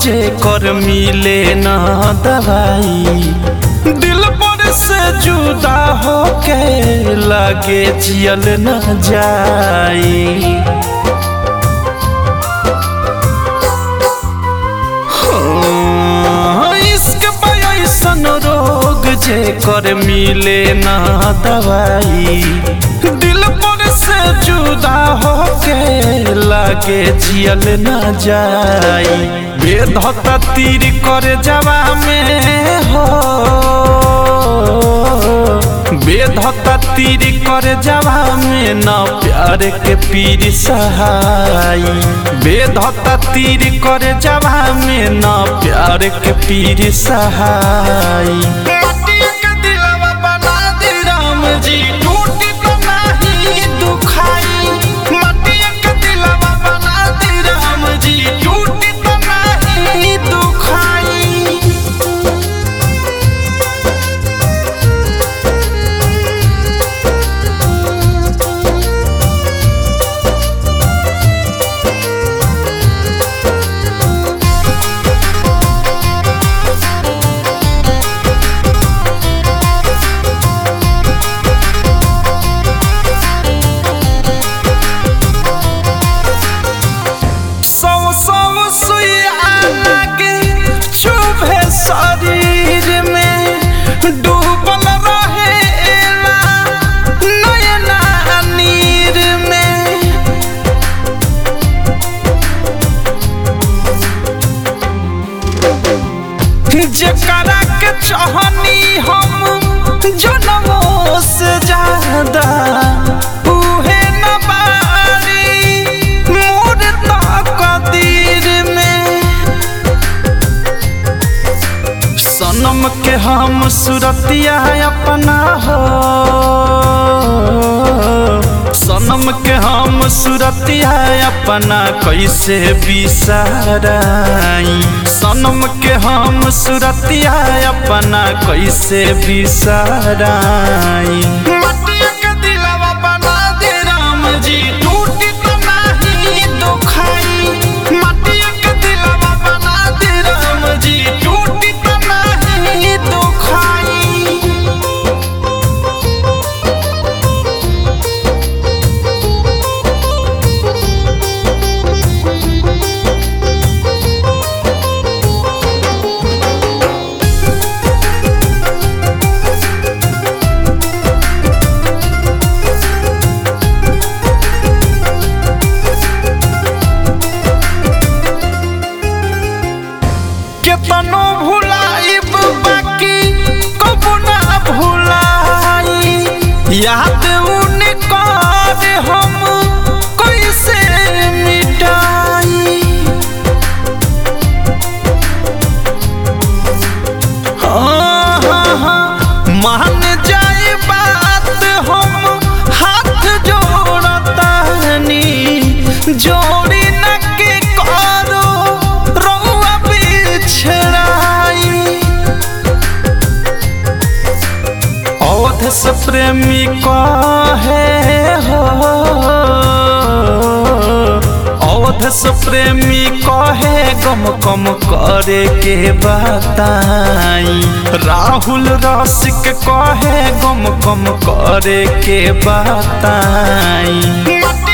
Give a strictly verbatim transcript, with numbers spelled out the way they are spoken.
जे कर मिले ना दवाई दिल पर से जुदा होके लागे जियल न जाई। रोग जे कर मिले ना दवाई दिल पर से जुदा होके लागे जियल न जाई। बेधता तीर कर जवा में हो बेधता तीर कर जवा में ना प्यार के पीर सहाई। बेधता तीर कर जवा में ना प्यार के पीर सहाई। शरीर में डूबल रहेला नयना नीर में जेकरा के चाहनी हम जनमों से ज्यादा उहे न बारी मोर तकदीर में। सनम के हम सुरतिया अपना हो सनम के हम सुरतिया अपना कैसे बिसराई। सनम के हम सुरतिया अपना कैसे बिसराई। मटिया के दिलवा बना दे राम जी टूटी तो नहीं दुखाई। मटिया के दिलवा बना दे राम जी टूटी तो नहीं दुखाई। केतनो भुलाइब बाकी कबो ना भुलाई। याद उनकर हम कैसे मिटाई। हाँ हाँ हाँ मान जाए बात हम हाथ जोड़तानी जोड़ी न के करो अवध से प्रेमी कहे हो अवध से प्रेमी कहे गम कम करे के बताई। राहुल रसिक कहे गम कम करे के बताई।